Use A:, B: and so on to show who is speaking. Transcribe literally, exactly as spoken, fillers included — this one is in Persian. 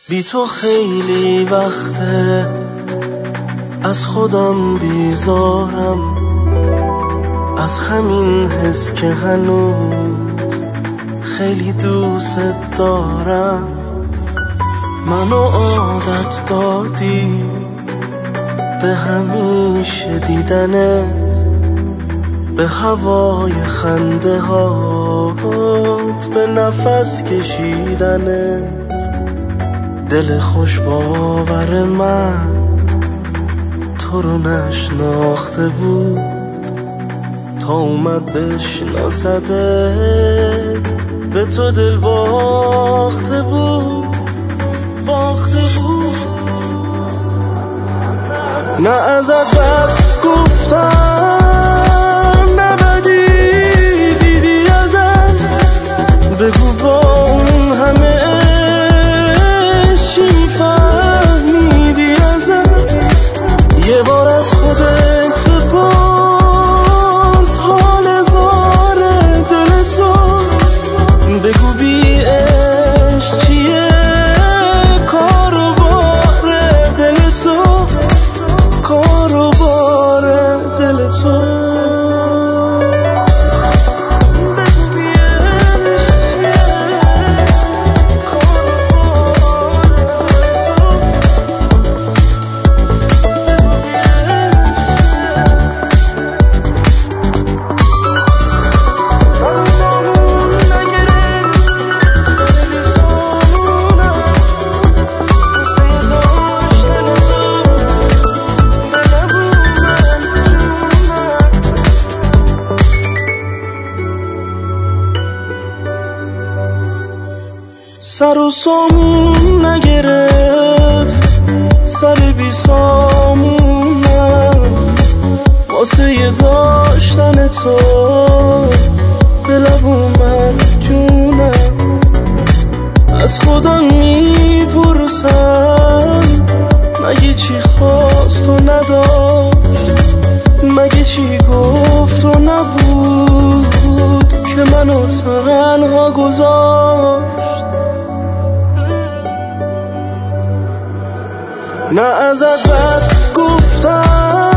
A: بی تو خیلی وقته از خودم بیزارم، از همین حس که هنوز خیلی دوست دارم. منو عادت دادی به همیشه دیدنت، به هوای خنده هات، به نفس کشیدنت. دل خوش باور من تو رو نشناخته بود تا اومد بشناسدت، به تو دل باخته بود باخته بود. نه ازت بد گفتم، نه بدی دیدی ازم، بگو با اون همه چی فهمیدی ازم. یه بار از خودت بپرس حال زار دل تو، بگو بی عشق چیه کار و بار دل تو، کار و بار دل تو. سر و سامون نگرفت، سر بی سامونم، واسه یه داشتن تو به لب اومد جونم. از خودم میپرسم مگه چی خواست و نداشت، مگه چی گفت و نبود که منو تنها گذاشت. نه ازت بد گفتم،